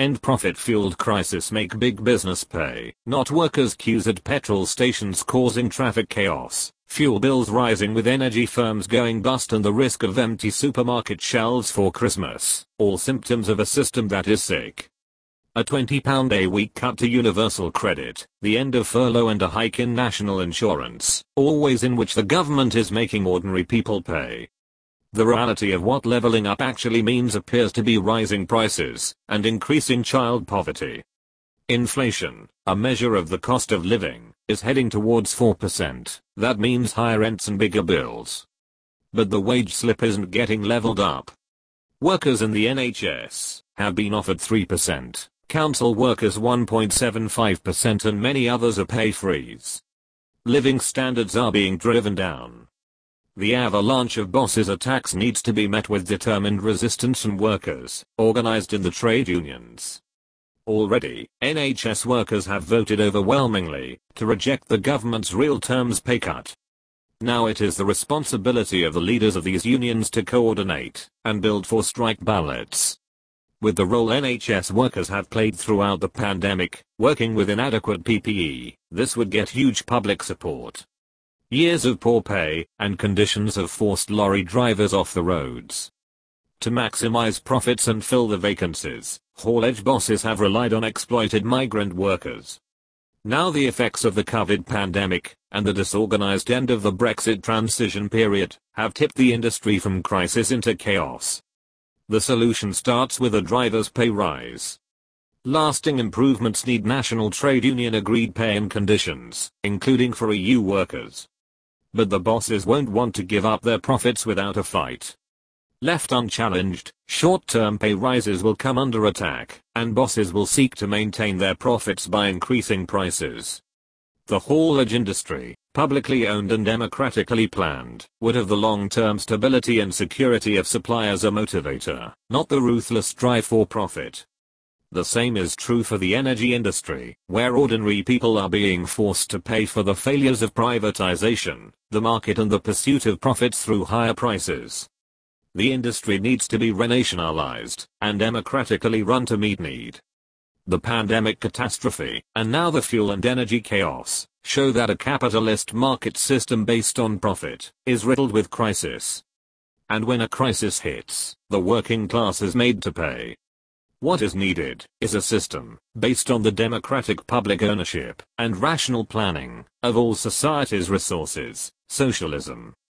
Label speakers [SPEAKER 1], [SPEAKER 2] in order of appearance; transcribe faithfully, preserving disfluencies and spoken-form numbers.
[SPEAKER 1] End profit-fueled crisis make big business pay, not workers. Queues at petrol stations causing traffic chaos, fuel bills rising with energy firms going bust and the risk of empty supermarket shelves for Christmas, all symptoms of a system that is sick. A twenty pound a week cut to universal credit, the end of furlough and a hike in national insurance, all ways in which the government is making ordinary people pay. The reality of what leveling up actually means appears to be rising prices and increasing child poverty. Inflation, a measure of the cost of living, is heading towards four percent. That means higher rents and bigger bills. But the wage slip isn't getting leveled up. Workers in the N H S have been offered three percent. Council workers one point seven five percent and many others a pay freeze. Living standards are being driven down. The avalanche of bosses' attacks needs to be met with determined resistance and workers, organized in the trade unions. Already, N H S workers have voted overwhelmingly to reject the government's real terms pay cut. Now it is the responsibility of the leaders of these unions to coordinate and build for strike ballots. With the role N H S workers have played throughout the pandemic, working with inadequate P P E, this would get huge public support. Years of poor pay and conditions have forced lorry drivers off the roads. To maximize profits and fill the vacancies, haulage bosses have relied on exploited migrant workers. Now the effects of the COVID pandemic and the disorganized end of the Brexit transition period have tipped the industry from crisis into chaos. The solution starts with a driver's pay rise. Lasting improvements need national trade union agreed pay and conditions, including for E U workers. But the bosses won't want to give up their profits without a fight. Left unchallenged, short-term pay rises will come under attack, and bosses will seek to maintain their profits by increasing prices. The haulage industry, publicly owned and democratically planned, would have the long-term stability and security of supply as a motivator, not the ruthless drive for profit. The same is true for the energy industry, where ordinary people are being forced to pay for the failures of privatization, the market and the pursuit of profits through higher prices. The industry needs to be renationalized and democratically run to meet need. The pandemic catastrophe, and now the fuel and energy chaos, show that a capitalist market system based on profit is riddled with crisis. And when a crisis hits, the working class is made to pay. What is needed is a system based on the democratic public ownership and rational planning of all society's resources, socialism.